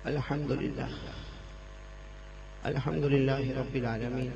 الحمد لله رب العالمين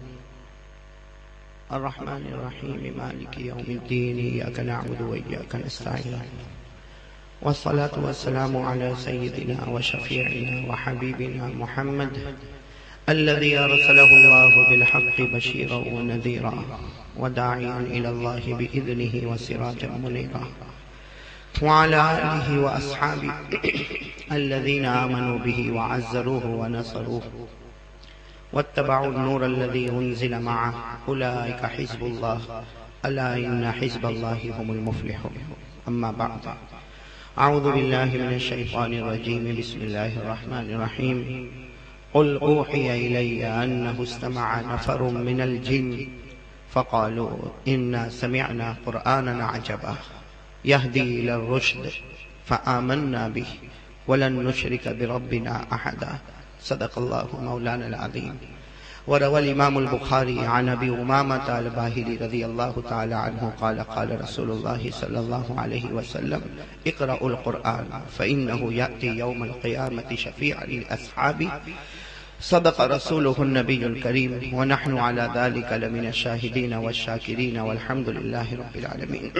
الرحمن الرحيم مالك يوم الدين إياك نعبد وإياك نستعين والصلاة والسلام على سيدنا وشفيعنا وحبيبنا محمد الذي أرسله الله بالحق بشيرا ونذيرا وداعيا إلى الله بإذنه وسراجا منيرا وعلى آله وأصحابه الذين آمنوا به وعزروه ونصروه واتبعوا النور الذي أنزل معه أولئك حزب الله ألا إن حزب الله هم المفلحون. أما بعد، أعوذ بالله من الشيطان الرجيم. بسم الله الرحمن الرحيم. قل أوحي إلي أنه استمع نفر من الجن فقالوا إنا سمعنا قرآنا عجبا يهدي إلى الرشد فآمنا به ولن نشرك بربنا أحدا. صدق الله مولانا العظيم. وروى الإمام البخاري عن أبي أمامة الباهلي رضي الله تعالى عنه قال قال رسول الله صلى الله عليه وسلم اقرأوا القرآن فإنه يأتي يوم القيامة شفيعا للأصحاب. صدق رسوله النبي الكريم ونحن على ذلك لمن الشاهدين والشاكرين والحمد لله رب العالمين.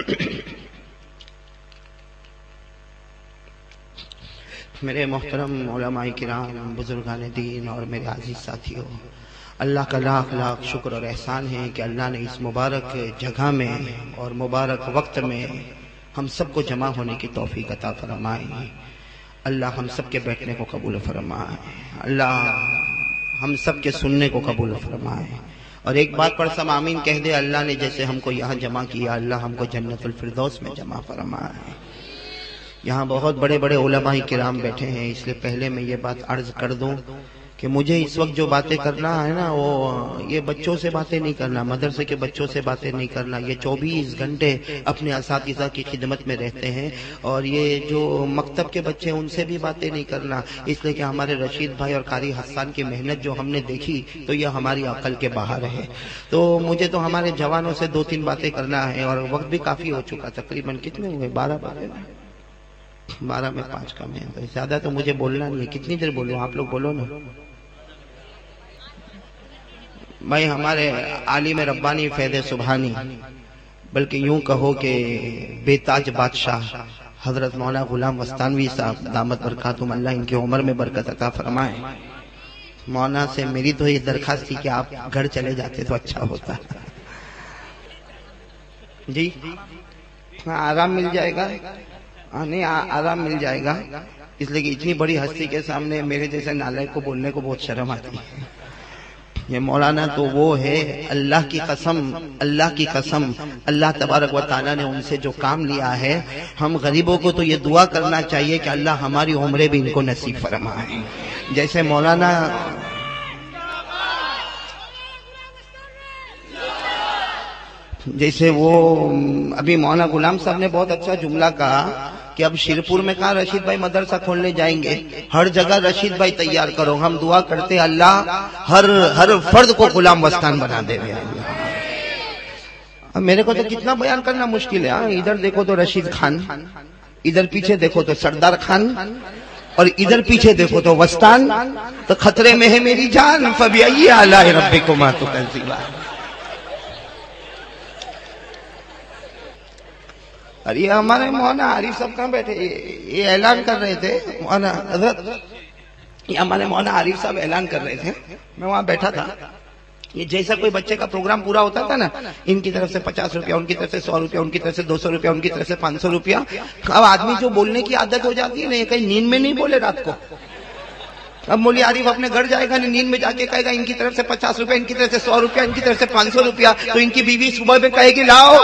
میرے محترم علماء کرام، بزرگان دین اور میرے عزیز ساتھیوں، اللہ کا لاکھ لاکھ شکر اور احسان ہے کہ اللہ نے اس مبارک جگہ میں اور مبارک وقت میں ہم سب کو جمع ہونے کی توفیق عطا فرمائے. اللہ ہم سب کے بیٹھنے کو قبول فرمائے. اللہ ہم سب کے سننے کو قبول فرمائے. اور ایک بات پر سب آمین کہہ دے، اللہ نے جیسے ہم کو یہاں جمع کیا، اللہ ہم کو جنت الفردوس میں جمع فرمائے. یہاں بہت بڑے بڑے علماء کرام بیٹھے ہیں، اس لیے پہلے میں یہ بات عرض کر دوں کہ مجھے اس وقت جو باتیں کرنا ہے نا، وہ یہ بچوں سے باتیں نہیں کرنا، مدرسے کے بچوں سے باتیں نہیں کرنا. یہ 24 گھنٹے اپنے اساتذہ کی خدمت میں رہتے ہیں، اور یہ جو مکتب کے بچے ہیں ان سے بھی باتیں نہیں کرنا، اس لیے کہ ہمارے رشید بھائی اور قاری حسان کی محنت جو ہم نے دیکھی تو یہ ہماری عقل کے باہر ہے. تو مجھے تو ہمارے جوانوں سے 2-3 باتیں کرنا ہے، اور وقت بھی کافی ہو چکا. تقریباً کتنے ہوئے؟ 12 میں 5 کم ہے. زیادہ تو مجھے بولنا نہیں ہے. کتنی دیر بولوں؟ آپ لوگ بولو نا. میں ہمارے عالم ربانی فیض سبحانی، بلکہ یوں کہو کہ بے تاج بادشاہ حضرت مولانا غلام وستانوی صاحب دامت برکاتہم اللہ ان کی عمر میں برکت عطا فرمائے. مولانا سے میری تو یہ درخواست تھی کہ آپ گھر چلے جاتے تو اچھا ہوتا. جی آرام مل جائے گا. نہیں، آرام مل جائے گا، اس لیے کہ اتنی بڑی ہستی کے سامنے میرے جیسے نالائق کو بولنے کو بہت شرم آتی ہے. یہ مولانا تو وہ ہے، اللہ کی قسم، اللہ کی قسم، اللہ تبارک و تعالیٰ نے ان سے جو کام لیا ہے، ہم غریبوں کو تو یہ دعا کرنا چاہیے کہ اللہ ہماری عمریں بھی ان کو نصیب فرمائے. جیسے مولانا جیسے وہ ابھی مولانا غلام صاحب نے بہت اچھا جملہ کہا کہ اب شیرپور میں کہاں رشید بھائی مدرسہ کھولنے جائیں گے، ہر جگہ رشید بھائی تیار کرو. ہم دعا کرتے اللہ ہر فرد کو غلام وستان بنا دے. اب میرے کو تو کتنا بیان کرنا مشکل ہے. ادھر دیکھو تو رشید خان، ادھر پیچھے دیکھو تو سردار خان، اور ادھر پیچھے دیکھو تو وستان. تو خطرے میں ہے میری جان، فبأي آلاء ربكما تكذبان. اور یہ ہمارے مولانا عارف صاحب کہاں بیٹھے؟ یہ اعلان کر رہے تھے مولانا حضرت، یہ ہمارے مولانا عارف صاحب اعلان کر رہے تھے. میں وہاں بیٹھا تھا. یہ جیسا کوئی بچے کا پروگرام پورا ہوتا تھا نا، ان کی طرف سے 50 روپیہ، ان کی طرف سے 100 روپیہ، ان کی طرف سے 200 روپیہ، ان کی طرف سے 500 روپیہ. اب آدمی جو بولنے کی عادت ہو جاتی ہے نا، کہیں نیند میں نہیں بولے رات کو. اب مولوی عارف اپنے گھر جائے گا، نیند میں جا کے کہے گا ان کی طرف سے 50 روپیہ، ان کی طرف سے 100 روپیہ، ان کی طرف سے 500 روپیہ. تو ان کی بیوی صبح میں کہے گی لاؤ.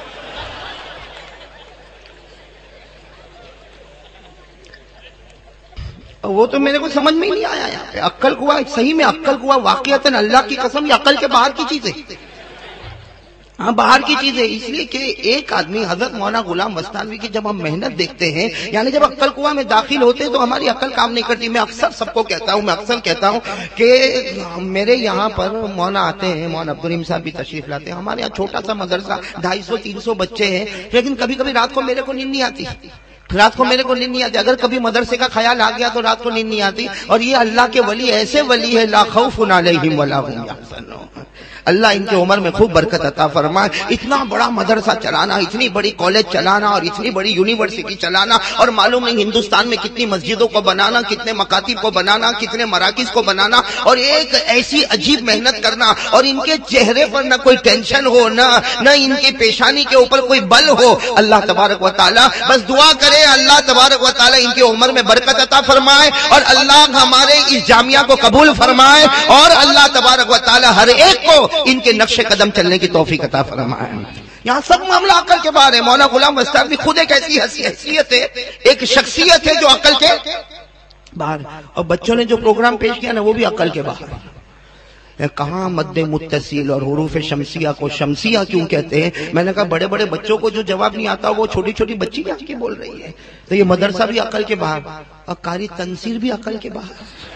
وہ تو میرے کو سمجھ میں ہی نہیں آیا. یہاں پہ عقل کو صحیح میں عقل کو واقعتاً اللہ کی قسم یہ عقل کے باہر کی چیز ہے. ہاں باہر کی چیز ہے. اس لیے کہ ایک آدمی حضرت مولانا غلام وستانوی کی جب ہم محنت دیکھتے ہیں، یعنی جب عقل کنواں میں داخل ہوتے ہیں تو ہماری عقل کام نہیں کرتی. میں اکثر سب کو کہتا ہوں، میں اکثر کہتا ہوں کہ میرے یہاں پر مولانا آتے ہیں، مولانا عبدالرحیم صاحب بھی تشریف لاتے ہیں. ہمارے یہاں چھوٹا سا مدرسہ 250-300 بچے ہیں، لیکن کبھی کبھی رات کو میرے کو نیند نہیں آتی. رات کو میرے کو نیند نہیں آتی، اگر کبھی مدرسے کا خیال آ گیا تو رات کو نیند نہیں آتی. اور یہ اللہ کے ولی ایسے ولی ہے لا خوف علیہم ولا هم يحزنون. اللہ ان کی عمر میں خوب برکت عطا فرمائے. اتنا بڑا مدرسہ چلانا، اتنی بڑی کالج چلانا اور اتنی بڑی یونیورسٹی چلانا، اور معلوم نہیں ہندوستان میں کتنی مسجدوں کو بنانا، کتنے مکاتب کو بنانا، کتنے مراکز کو بنانا، اور ایک ایسی عجیب محنت کرنا، اور ان کے چہرے پر نہ کوئی ٹینشن ہو، نہ ان کی پیشانی کے اوپر کوئی بل ہو. اللہ تبارک و تعالی بس دعا کرے اللہ تبارک و تعالی ان کی عمر میں برکت عطا فرمائے، اور اللہ ہمارے اس جامعہ کو قبول فرمائے، اور اللہ تبارک و تعالی ہر ایک کو ان کے نقش قدم چلنے کی توفیق عطا فرمائے. یہاں سب معاملہ عقل کے باہر ہے. مولانا غلام وسطی بھی خود ایک ایسی حیثیت ہے، ایک شخصیت ہے جو عقل کے باہر. اور بچوں نے جو پروگرام پیش کیا نا وہ بھی عقل کے باہر. کہاں مد متصل اور حروف شمسیہ کو شمسیہ کیوں کہتے ہیں؟ میں نے کہا بڑے بڑے بچوں کو جو جواب نہیں آتا وہ چھوٹی چھوٹی بچی جا کے بول رہی ہے. تو یہ مدرسہ بھی عقل کے باہر، اور قاری تنصیر بھی عقل کے باہر.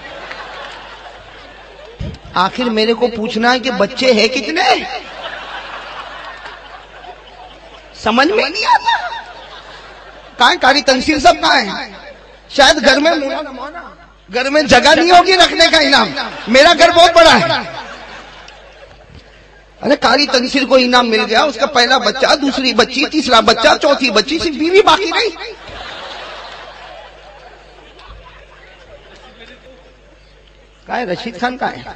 آخر میرے کو پوچھنا ہے کہ بچے ہیں کتنے؟ سمجھ میں نہیں آتا. کہاں ہے قاری تنصیر سب کہاں ہے؟ شاید گھر میں جگہ نہیں ہوگی رکھنے کا انعام. میرا گھر بہت بڑا ہے. ارے قاری تنصیر کو انعام مل گیا، اس کا پہلا بچہ، دوسری بچی، تیسرا بچہ، چوتھی بچی، صرف بیوی باقی نہیں. کہاں ہے رشید خان؟ کہاں ہے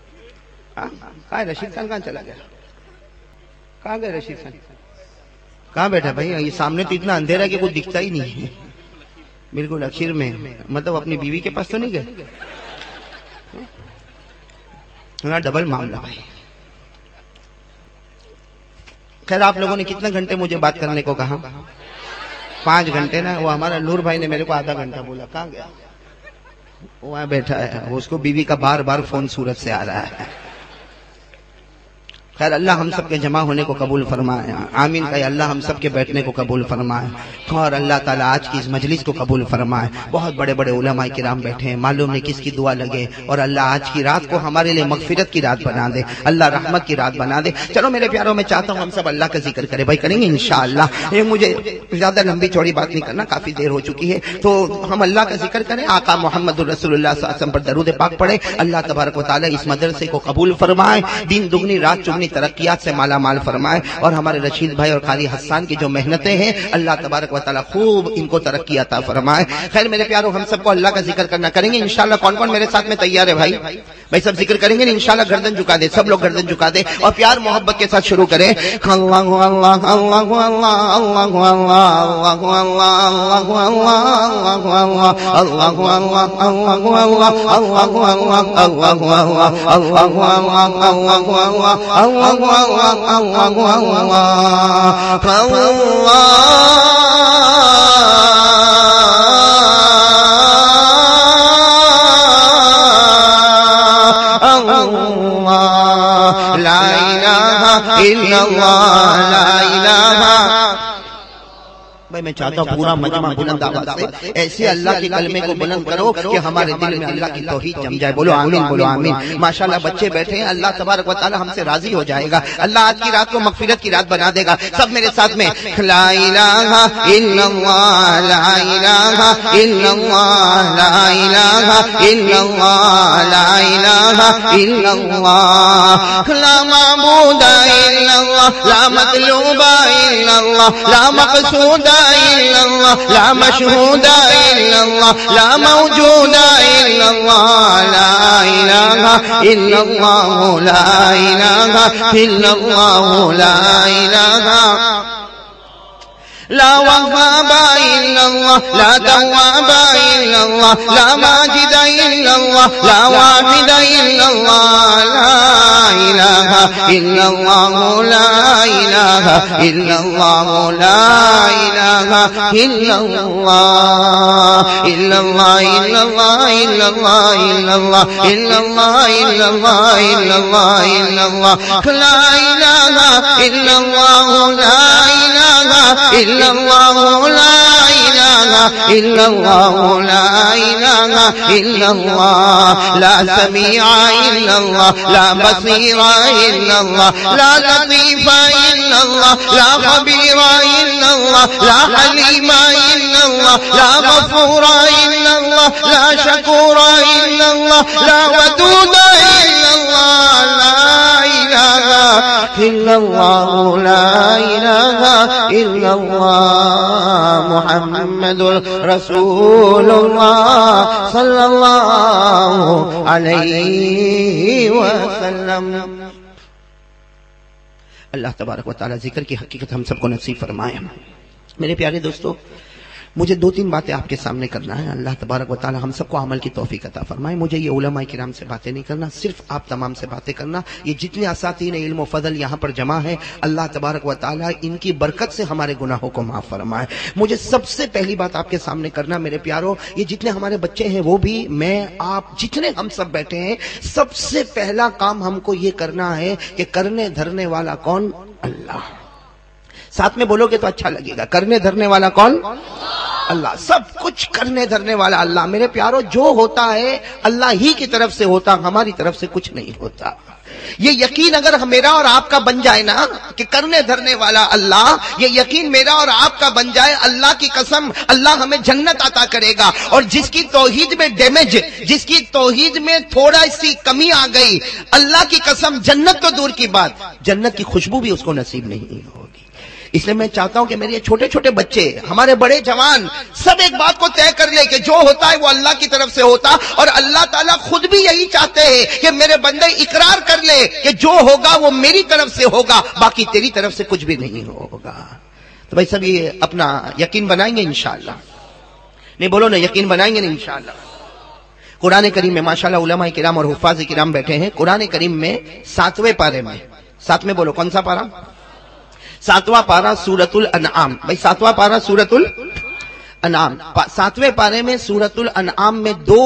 رشید خان؟ کہاں چلا گیا؟ کہاں گئے رشید خان؟ کہاں بیٹھا بھائی؟ یہ سامنے تو اتنا اندھیرا کہ کوئی دکھتا ہی نہیں ہے. بالکل اخیر میں، مطلب اپنی بیوی کے پاس تو نہیں گئے؟ ڈبل معاملہ بھائی. خیر آپ لوگوں نے کتنے گھنٹے مجھے بات کرنے کو کہا؟ 5 گھنٹے نا. وہ ہمارا نور بھائی نے میرے کو آدھا گھنٹہ بولا. کہاں گیا؟ وہاں بیٹھا ہے. اس کو بیوی کا بار بار فون صورت سے آ رہا ہے. خیر اللہ ہم سب کے جمع ہونے کو قبول فرمائے. آمین کہ اللہ ہم سب کے بیٹھنے کو قبول فرمائے، اور اللہ تعالیٰ آج کی اس مجلس کو قبول فرمائے. بہت بڑے بڑے علماء کرام بیٹھے ہیں، معلوم نہیں کس کی دعا لگے، اور اللہ آج کی رات کو ہمارے لیے مغفرت کی رات بنا دے، اللہ رحمت کی رات بنا دے. چلو میرے پیاروں، میں چاہتا ہوں ہم سب اللہ کا ذکر کریں. بھائی کریں گے انشاءاللہ. یہ مجھے زیادہ لمبی چوڑی بات نہیں کرنا، کافی دیر ہو چکی ہے، تو ہم اللہ کا ذکر کریں. آقا محمد رسول اللہ صلی اللہ علیہ وسلم پر درود پاک پڑھیں. اللہ تبارک و تعالیٰ اس مدرسے کو قبول فرمائے، دین دگنی رات چگنی ترقیات سے مالا مال فرمائے. اور ہمارے رشید بھائی اور قاری حسان کی جو محنتیں ہیں اللہ تبارک و تعالیٰ خوب ان کو ترقی عطا فرمائے. خیر میرے پیاروں، ہم سب کو اللہ کا ذکر کرنا کریں گے انشاءاللہ. کون کون میرے ساتھ میں تیار ہے بھائی؟ بھائی سب ذکر کریں گے انشاءاللہ. گردن جھکا دے، سب لوگ گردن جھکا دے اور پیار محبت کے ساتھ شروع کریں. اللہ اللہ اللہ اللہ لا الہ الا اللہ لا الہ. بھائی میں چاہتا ہوں پورا مجمع بلند آواز سے ایسے اللہ کے کلمے کو بلند کرو کہ ہمارے دل میں اللہ کی توحید جم جائے. بولو آمین، بولو آمین. ماشاءاللہ بچے بیٹھے ہیں، اللہ تبارک و تعالی ہم سے راضی ہو جائے گا. اللہ آج کی رات کو مغفرت کی رات بنا دے گا. سب میرے ساتھ میں لا الہ الا اللہ لا الہ الا اللہ لا الہ الا اللہ لا الہ الا اللہ لا معبود الا اللہ لا مطلوب الا اللہ لا مقصود الا اللہ لا مشہود الا اللہ لا موجود الا اللہ لا الہ الا اللہ لا الہ الا اللہ لا الہ لا وهاب الا الله لا تواب الا الله لا ماجد الا الله لا واحد الا الله لا اله الا الله لا اله الا الله لا اله الا الله الا الله الا الله الا الله الا الله الا الله الا الله الا الله الا الله لا اله الا الله لا اله الا الله لا اله الا الله لا اله الا الله لا سميع الا الله لا بصير الا الله لا لطيف الا إلا الله لا خبير إلا الله لا حليم إلا الله لا غفور إلا الله لا شكور إلا الله لا ودود إلا الله لا إله إلا الله لا إله إلا الله محمد رسول الله صلی اللہ علیہ وسلم۔ اللہ تبارک و تعالی ذکر کی حقیقت ہم سب کو نصیب فرمائے۔ میرے پیارے دوستو، مجھے دو تین باتیں آپ کے سامنے کرنا ہے۔ اللہ تبارک و تعالی ہم سب کو عمل کی توفیق عطا فرمائے۔ مجھے یہ علماء کرام سے باتیں نہیں کرنا، صرف آپ تمام سے باتیں کرنا۔ یہ جتنے اساتین علم و فضل یہاں پر جمع ہے، اللہ تبارک و تعالی ان کی برکت سے ہمارے گناہوں کو معاف فرمائے۔ مجھے سب سے پہلی بات آپ کے سامنے کرنا میرے پیارو، یہ جتنے ہمارے بچے ہیں وہ بھی، میں، آپ، جتنے ہم سب بیٹھے ہیں، سب سے پہلا کام ہم کو یہ کرنا ہے کہ کرنے دھرنے والا کون؟ اللہ۔ ساتھ میں بولو گے تو اچھا لگے گا۔ کرنے دھرنے والا کون؟ اللہ۔ سب کچھ کرنے دھرنے والا اللہ۔ میرے پیارو، جو ہوتا ہے اللہ ہی کی طرف سے ہوتا، ہماری طرف سے کچھ نہیں ہوتا۔ یہ یقین اگر میرا اور آپ کا بن جائے نا کہ کرنے دھرنے والا اللہ، یہ یقین میرا اور آپ کا بن جائے، اللہ کی قسم اللہ ہمیں جنت عطا کرے گا۔ اور جس کی توحید میں ڈیمیج، جس کی توحید میں تھوڑا سی کمی آ گئی، اللہ کی قسم جنت تو دور کی بات، جنت کی خوشبو بھی اس کو نصیب نہیں ہوگی۔ اس لیے میں چاہتا ہوں کہ میرے یہ چھوٹے چھوٹے بچے، ہمارے بڑے جوان، سب ایک بات کو طے کر لے کہ جو ہوتا ہے وہ اللہ کی طرف سے ہوتا، اور اللہ تعالیٰ خود بھی یہی چاہتے ہیں کہ میرے بندے اقرار کر لے کہ جو ہوگا وہ میری طرف سے ہوگا، باقی تیری طرف سے کچھ بھی نہیں ہوگا۔ تو بھائی سب یہ اپنا یقین بنائیں گے انشاءاللہ؟ نہیں بولو نا، یقین بنائیں گے نا انشاءاللہ؟ قرآن کریم میں ماشاءاللہ علماء کرام اور حفاظ کرام بیٹھے ہیں۔ قرآن کریم میں 7ویں پارے میں، ساتھ میں بولو کون سا پارا؟ 7واں پارہ سورۃ الانعام۔ بھائی 7واں پارہ سورۃ الانعام، 7ویں پارے میں سورۃ الانعام میں دو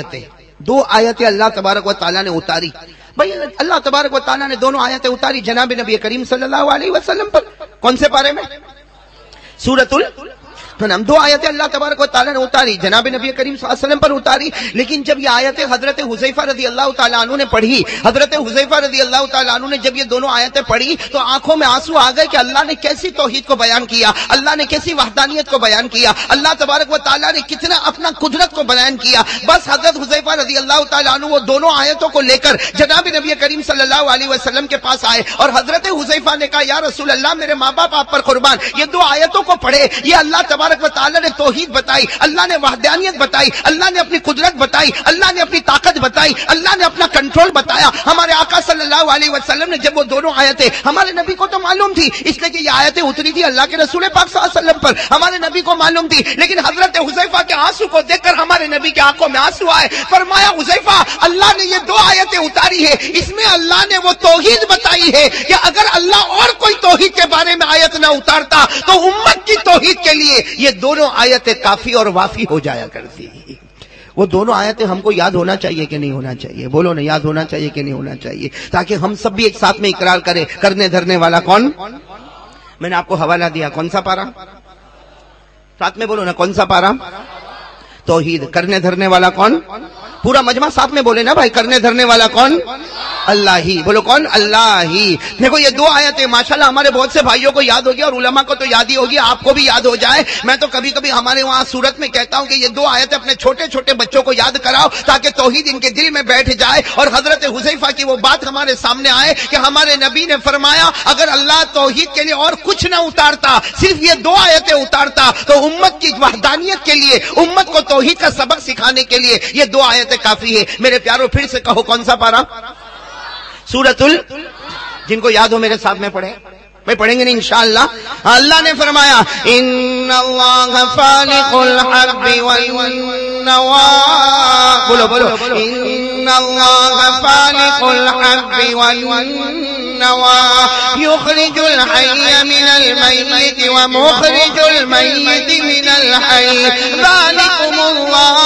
آیتیں اللہ تبارک و تعالیٰ نے اتاری۔ بھائی اللہ تبارک و تعالیٰ نے دونوں آیتیں اتاری جناب نبی کریم صلی اللہ علیہ وسلم پر۔ کون سے پارے میں؟ سورۃ الانعام۔ دو آیتیں اللہ تبارک و تعالیٰ نے اتاری، جناب نبی کریم صلی اللہ علیہ وسلم پر اتاری۔ لیکن جب یہ آیتیں حضرت حذیفہ رضی اللہ تعالیٰ عنہ نے پڑھی، حضرت حذیفہ رضی اللہ تعالیٰ عنہ نے جب یہ دونوں آیتیں پڑھی تو آنکھوں میں آنسو آ گئے کہ اللہ نے کیسی توحید کو بیان کیا، اللہ نے کیسی وحدانیت کو بیان کیا، اللہ تبارک و تعالیٰ نے کتنا اپنا قدرت کو بیان کیا۔ بس حضرت حذیفہ رضی اللہ تعالیٰ عنہ وہ دونوں آیتوں کو لے کر جناب نبی کریم صلی اللہ علیہ وسلم کے پاس آئے، اور حضرت حذیفہ نے کہا یا رسول اللہ، میرے ماں باپ آپ پر قربان، یہ دو آیتوں کو پڑھے، یہ اللہ تبارک و تعالیٰ نے توحید بتائی، اللہ نے وحدانیت بتائی، اللہ نے اپنی قدرت بتائی، اللہ نے اپنی طاقت بتائی، اللہ نے اپنا کنٹرول بتایا۔ ہمارے آقا صلی اللہ علیہ وسلم نے جب وہ دونوں آیتیں، ہمارے نبی کو تو معلوم تھی اس لیے کہ یہ آیتیں اتری تھی اللہ کے رسول پاک صلی اللہ علیہ وسلم پر، ہمارے نبی کو معلوم تھی، لیکن حضرت حذیفہ کے آنسو کو دیکھ کر ہمارے نبی کے آنکھوں میں آنسو آئے۔ فرمایا حذیفہ، اللہ نے یہ دو آیتیں اتاری ہے، اس میں اللہ نے وہ توحید بتائی ہے کہ اگر اللہ اور کوئی توحید کے بارے میں آیت نہ اتارتا تو امت کی توحید کے لیے یہ دونوں آیتیں کافی اور وافی ہو جایا کرتی۔ وہ دونوں آیتیں ہم کو یاد ہونا چاہیے کہ نہیں ہونا چاہیے؟ بولو نا، یاد ہونا چاہیے کہ نہیں ہونا چاہیے؟ تاکہ ہم سب بھی ایک ساتھ میں اقرار کریں کرنے دھرنے والا کون؟ میں نے آپ کو حوالہ دیا، کون سا پارا؟ ساتھ میں بولو نا، کون سا پارا؟ توحید۔ کرنے دھرنے والا کون؟ پورا مجمع ساتھ میں بولے نا بھائی، کرنے دھرنے والا کون؟ اللہ ہی۔ بولو کون؟ اللہ ہی۔ دیکھو یہ دو آیتیں ماشاءاللہ ہمارے بہت سے بھائیوں کو یاد ہوگی، اور علماء کو تو یاد ہی ہوگی، آپ کو بھی یاد ہو جائے۔ میں تو کبھی کبھی ہمارے وہاں صورت میں کہتا ہوں کہ یہ دو آیتیں اپنے چھوٹے چھوٹے بچوں کو یاد کراؤ تاکہ توحید ان کے دل میں بیٹھ جائے، اور حضرت حذیفہ کی وہ بات ہمارے سامنے آئے کہ ہمارے نبی نے فرمایا اگر اللہ توحید کے لیے اور کچھ نہ اتارتا، صرف یہ دو آیتیں اتارتا، تو امت کی وحدانیت کے لیے، امت کو توحید کا سبق سکھانے کے لیے یہ دو آیتیں کافی ہے۔ میرے پیاروں پھر سے کہو کون سا پارا؟ سورۃ جن کو یاد ہو میرے ساتھ میں پڑھیں، میں پڑھیں گے نہیں انشاءاللہ۔ اللہ نے فرمایا ان اللہ فالق الحب والنوى، بولو بولو، ان اللہ فالق الحب والنوى يخرج الحي من الميت ومخرج الميت من الحي ذلكم الله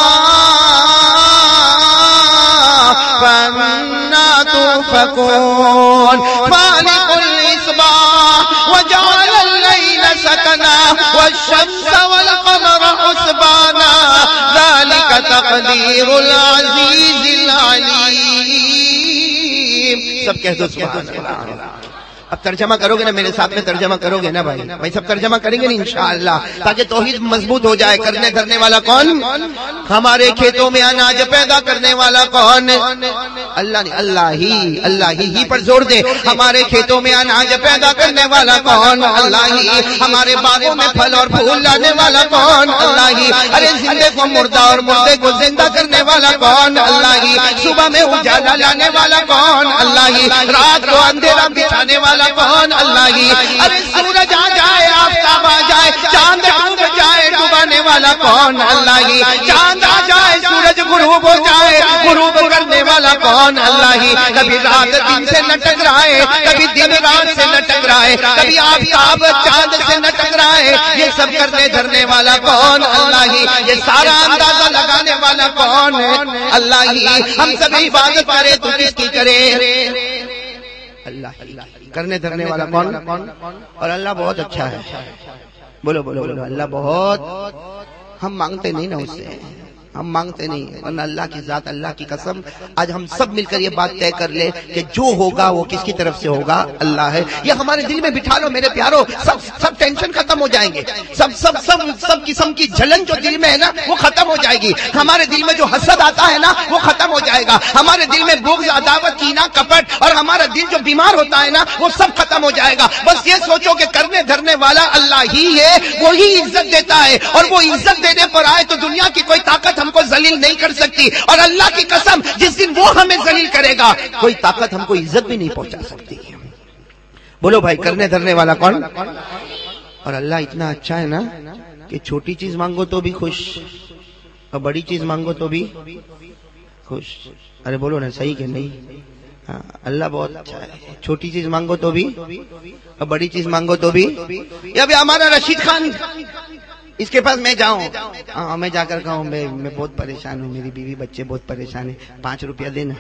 فأنا تؤفكون فالق الإصباح وجعل الليل سكنا والشمس والقمر حسبانا ذلك تقدير العزيز العليم۔ سب کہہ دو سبحان اللہ۔ اب ترجمہ کرو گے نا میرے ساتھ میں؟ ترجمہ کرو گے نا بھائی سب ترجمہ کریں گے نا انشاءاللہ، تاکہ توحید مضبوط ہو جائے۔ کرنے دھرنے والا کون؟ ہمارے کھیتوں میں اناج پیدا کرنے والا کون؟ اللہ نے، اللہ ہی پر زور دے۔ ہمارے کھیتوں میں اناج پیدا کرنے والا کون؟ اللہ ہی۔ ہمارے باغوں میں پھل اور پھول لانے والا کون؟ اللہ ہی۔ ارے زندے کو مردہ اور مردے کو زندہ کرنے والا کون؟ اللہ ہی۔ صبح میں اجالا لانے والا کون؟ اللہ ہی۔ رات کو اندھیرا بچھانے والا کون؟ اللہ ہی۔ ارے سورج آ جائے، آفتاب آ جائے، چاند ڈوب جائے، ڈبانے والا کون؟ اللہ ہی۔ چاند آ جائے، سورج غروب ہو جائے، غروب کرنے والا کون؟ اللہ ہی۔ کبھی رات دن سے نہ ٹکرائے، کبھی دن رات سے نہ ٹکرائے، کبھی آفتاب چاند سے نہ ٹکرائے، یہ سب کرنے دھرنے والا کون؟ اللہ ہی۔ یہ سارا اندازہ لگانے والا کون ہے؟ اللہ ہی۔ ہم سب عبادت کرے تو کس کی کرے؟ اللہ ہی۔ کرنے دھرنے والا کون؟ اور اللہ بہت اچھا ہے۔ بولو بولو بولو، اللہ بہت، ہم مانگتے نہیں نا اس سے، ہم مانگتے نہیں، ورنہ اللہ کی ذات، اللہ کی قسم آج ہم سب مل کر یہ بات طے کر لے کہ جو ہوگا وہ کس کی طرف سے ہوگا؟ اللہ ہے۔ یہ ہمارے دل میں بٹھا لو میرے پیارو، سب ٹینشن ختم ہو جائیں گے، سب قسم کی جلن جو دل میں ہے نا وہ ختم ہو جائے گی۔ ہمارے دل میں جو حسد آتا ہے نا وہ ختم ہو جائے گا۔ ہمارے دل میں بغض، عداوت، کینہ، کپٹ اور ہمارا دل جو بیمار ہوتا ہے نا وہ سب ختم ہو جائے گا۔ بس یہ سوچو کہ کرنے دھرنے والا اللہ ہی ہے، وہی عزت دیتا ہے، اور وہ عزت دینے پر آئے تو دنیا کی کوئی طاقت ہم کو ذلیل نہیں کر سکتی، اور اللہ کی قسم جس دن وہ ہمیں ذلیل کرے گا کوئی طاقت ہم کو عزت بھی نہیں پہنچا سکتی۔ بولو بھائی، کرنے دھرنے والا کون؟ اور اللہ اتنا اچھا ہے نا کہ چھوٹی چیز مانگو تو بھی خوش، اور بڑی چیز مانگو تو بھی خوش۔ ارے بولو نا صحیح کہ نہیں؟ ہاں، اللہ بہت اچھا ہے۔ چھوٹی چیز مانگو تو بھی، اور بڑی چیز مانگو تو بھی۔ یہ ابھی ہمارا رشید خان، اس کے پاس میں جاؤں، ہاں میں جا کر کہوں میں بہت پریشان ہوں، میری بیوی بچے بہت پریشان ہیں، 5 روپیہ دینا۔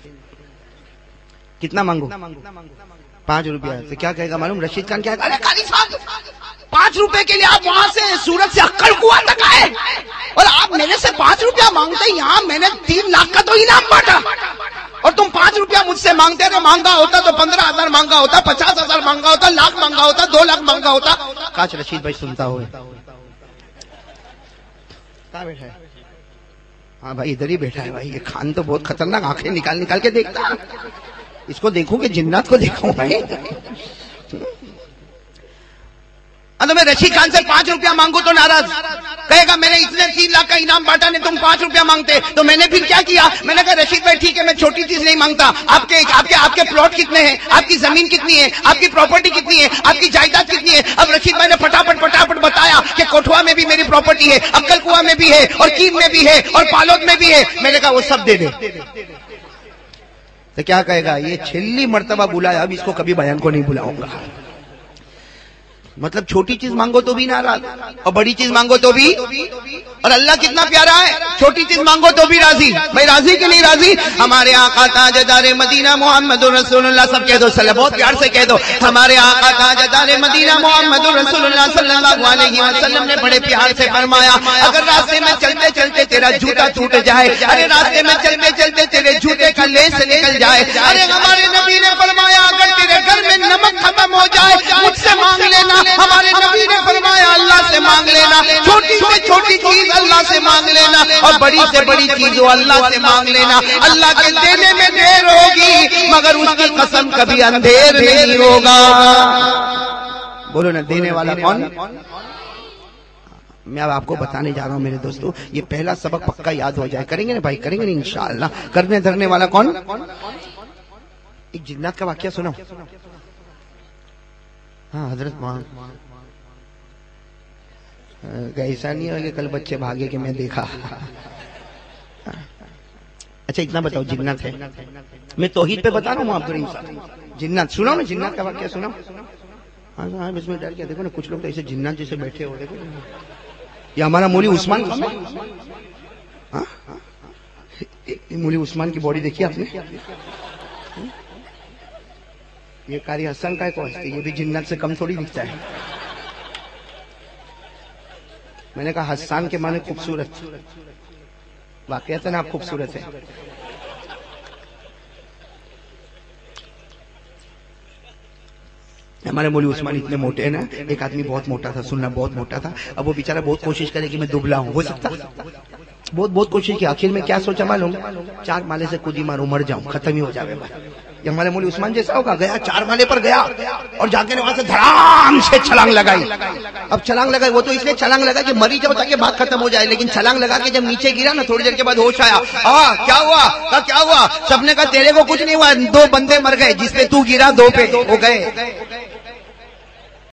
کتنا مانگو؟ 5 روپیہ۔ تو کیا کہے گا معلوم؟ رشید خان کیا کہے گا؟ ارے قاری صاحب، 5 روپے کے لیے آپ وہاں سے سورت سے اکڑ کنواں تک آئے اور آپ میرے سے 5 روپیہ مانگتے؟ یہاں میں نے 3 لاکھ کا تو انعام بانٹا اور تم 5 روپیہ مجھ سے مانگتے رہے۔ مانگا ہوتا تو 15,000 مانگا ہوتا، 50,000 مانگا ہوتا، لاکھ مانگا ہوتا، 2 لاکھ مانگا ہوتا۔ کاش رشید بھائی سنتا ہوئے۔ کہاں بیٹھا ہے؟ ہاں بھائی ادھر ہی بیٹھا ہے۔ بھائی یہ خان تو بہت خطرناک، آنکھیں نکال کے دیکھتا ہے، اس کو دیکھوں کہ جنات کو دیکھوں بھائی۔ تو میں رشید خان سے 5 روپیہ مانگوں تو ناراض کہے گا میں نے اتنے 3 لاکھ کا انعام بانٹا نے، تم 5 روپیہ مانگتے۔ تو میں نے پھر کیا کیا؟ میں نے کہا رشید بھائی ٹھیک ہے، میں چھوٹی چیز نہیں مانگتا، آپ کے پلاٹ کتنے ہیں، آپ کی زمین کتنی ہے، آپ کی پراپرٹی کتنی ہے، آپ کی جائیداد کتنی ہے؟ اب رشید بھائی نے پٹاپٹ بتایا کہ کوٹھوا میں بھی میری پراپرٹی ہے، عقل کنواں میں بھی ہے، اور کیم میں بھی ہے، اور پالوت میں بھی ہے۔ میں نے کہا وہ سب دے دے۔ تو کیا کہے گا؟ یہ چھلی مرتبہ بلایا، اب اس کو کبھی بیان کو نہیں بلاؤں گا۔ مطلب چھوٹی چیز مانگو تو بھی ناراض، اور بڑی چیز مانگو تو بھی۔ اور اللہ کتنا پیارا ہے، چھوٹی چیز مانگو تو بھی راضی۔ بھائی راضی کہ نہیں راضی؟ ہمارے آقا تاجدار مدینہ محمد رسول اللہ، سب کہہ دو صلی، بہت پیار سے کہہ دو، ہمارے آقا تاجدار مدینہ محمد رسول اللہ صلی اللہ علیہ وسلم نے بڑے پیار سے فرمایا اگر راستے میں چلتے چلتے تیرا جوتا ٹوٹ جائے، ارے راستے میں چلتے چلتے تیرے جوتے کا لیس نکل جائے، ارے ہمارے نبی نے فرمایا اگر تیرے گھر میں نمک ختم ہو جائے مجھ سے مانگ لینا۔ ہمارے نبی نے فرمایا اللہ سے مانگ لینا، چھوٹی سے چھوٹی چیز اللہ سے مانگ لینا، اور بڑی سے بڑی چیز وہ اللہ سے مانگ لینا۔ اللہ کے دینے میں دیر ہوگی مگر اس کی قسم کبھی اندھیر نہیں ہوگا۔ بولو نا دینے والا کون؟ میں اب آپ کو بتانے جا رہا ہوں میرے دوستو، یہ پہلا سبق پکا یاد ہو جائے، کریں گے نا بھائی، کریں گے نا انشاءاللہ۔ کرنے دھرنے والا کون؟ ایک جنات کا واقعہ سنو۔ ہاں حضرت وہاں ایسا نہیں ہے کہ کل بچے بھاگے کہ میں دیکھا۔ اچھا اتنا بتاؤ، جنات ہے، میں توحید پہ بتا رہا ہوں عبد الرحیم صاحب، جنات سنو نا، جنات کا واقعہ سنو۔ ہاں اس میں ڈر کیا، دیکھو نا کچھ لوگ تو ایسے جنات جیسے بیٹھے ہو، دیکھو یہ ہمارا مولی عثمان، مولی عثمان کی باڈی دیکھی آپ نے؟ یہ قاری حسن کا ایک واسطے، یہ بھی جنات سے کم تھوڑی دکھتا ہے۔ میں نے کہا حسان کے معنی خوبصورت، واقعتاً آپ خوبصورت ہے۔ ہمارے مولوی عثمان اتنے موٹے ہیں نا، ایک آدمی بہت موٹا تھا، سننا بہت موٹا تھا، اب وہ بیچارہ بہت کوشش کرے کہ میں دبلا ہوں، ہو سکتا بہت کوشش کی، آخر میں کیا سوچا معلوم، 4 مالے سے کودی ماروں مر جاؤں، ختم ہی ہو جاوے بھائی۔ یہ ہمارے مولوی عثمان جیسا ہوگا، گیا 4 مالے پر گیا اور جا کے وہاں سے دھڑام سے چھلانگ لگائی۔ اب چھلانگ لگائی وہ تو اس لیے چھلانگ لگا کہ مری جاؤ تاکہ بات ختم ہو جائے، لیکن چھلانگ لگا کے جب نیچے گرا نا تھوڑی دیر کے بعد ہوش آیا، کیا ہوا کیا ہوا؟ سب نے کہا تیرے کو کچھ نہیں ہوا، 2 بندے مر گئے، جس پہ تو گرا 2 پہ وہ گئے۔